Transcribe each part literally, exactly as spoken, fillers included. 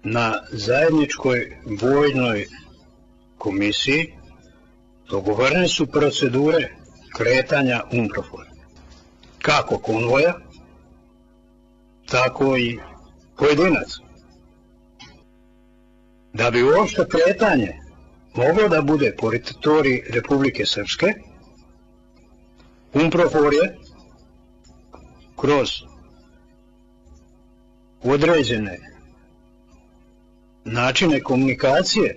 na zajedničkoj vojnoj komisiji dogovorene su procedure kretanja UNPROFOR, kako konvoja, tako i pojedinaca. Da bi uopšte kretanje moglo da bude po teritoriji Republike Srpske, UNPROFOR je kroz određene načine komunikacije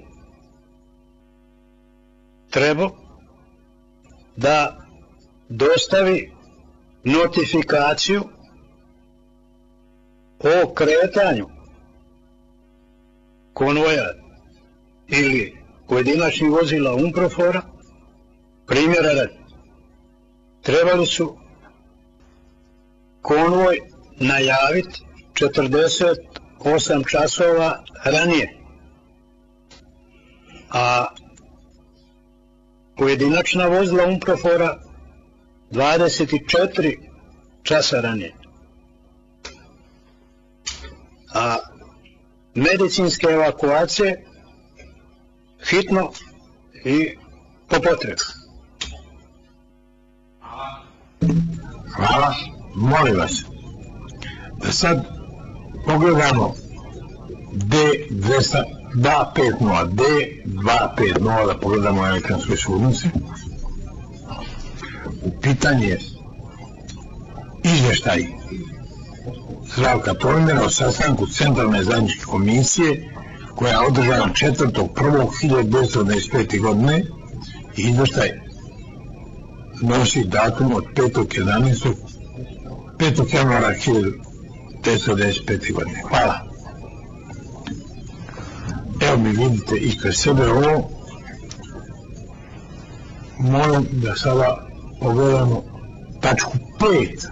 treba da dostavi notifikaciju o kretanju konvoja ili pojedinačnih vozila UNPROFOR-a. Primjera radi, trebali su konvoj najaviti četrdeset osam časova ranije, a pojedinačna vozila UNPROFOR-a dvadeset četiri časa ranije, a medicinske evakuacije hitno i po potrebi. Hvala. Molim vas da sad pogledamo D dvesta pedeset D dvesta pedeset da pogledamo u elektronskoj sudnici. U pitanju je izveštaj Zdravka Tolimera o sastanku Centralne zajedničke komisije koja je održana četvrtog prvog hiljadu devetsto devedeset pete. godine i izveštaj nosi datum od petog januara hiljadu devetsto devedeset pete. godine. Hvala. Evo mi vidite ispred sebe ovo. Molim da sada pogledamo tačku pet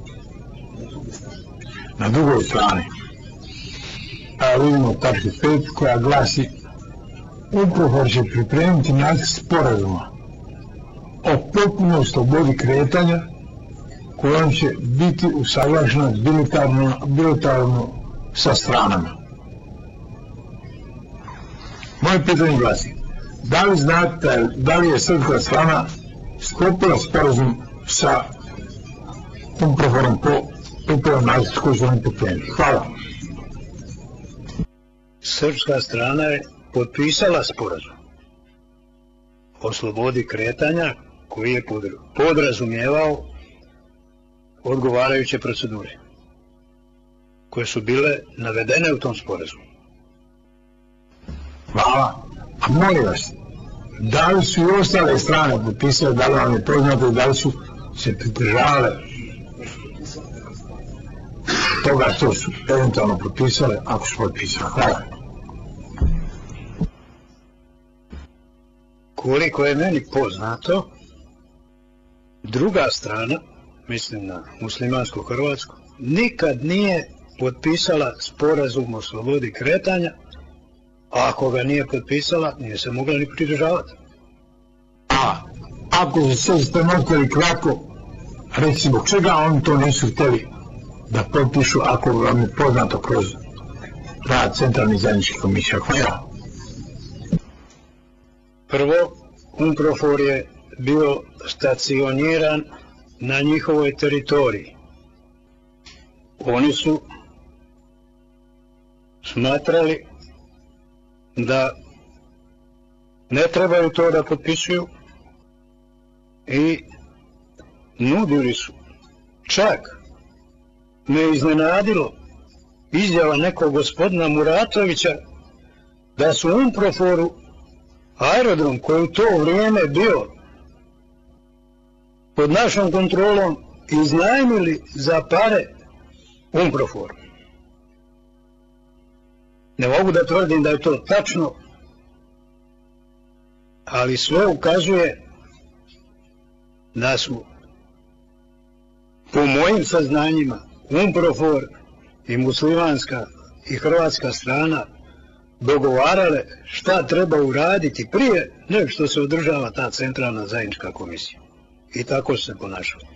na drugoj strani. A vidimo tačku pet koja glasi: UNPROFOR će pripremiti nacrt sporazuma o potpunoj slobodi kretanja kojom će biti usaglašena bilateralno sa stranama. Moje pitanje glasi: da li znate da li je srpska strana sklopila sporazum sa UNPROFOR-om po upravo nacrtu koji su oni pripremili? Hvala. Srpska strana je potpisala sporazum o slobodi kretanja koji je podrazumijevao odgovarajuće procedure koje su bile navedene u tom sporazumu. Hvala. A molim vas, da li su i ostale strane potpisale, da li vam je poznato, da li su se pridržavale toga što su eventualno potpisale, ako su potpisale? Hvala. Koliko je meni poznato, druga strana, mislim na muslimansku Hrvatsku, nikad nije potpisala sporazum o slobodi kretanja, a ako ga nije potpisala, nije se mogla ni pridržavati. A ako se sve ste nastavili kratko, recimo, čega oni to nisu htjeli da potpišu ako vam je poznato kroz rad Centralnih zajedničkih komisija? Hvala. Prvo, UNPROFOR je bio stacioniran na njihovoj teritoriji. Oni su smatrali da ne trebaju to da potpisuju i nudili su. Čak me iznenadilo izjava nekog gospodina Muratovića da su UNPROFOR-u aerodrom koji u to vrijeme bio pod našom kontrolom iznajmili za pare UNPROFOR. Ne mogu da tvrdim da je to tačno, ali sve ukazuje da su, po mojim saznanjima, UNPROFOR i muslimanska i hrvatska strana dogovarale šta treba uraditi prije nego što se održava ta Centralna zajednička komisija. I tako su se ponašali.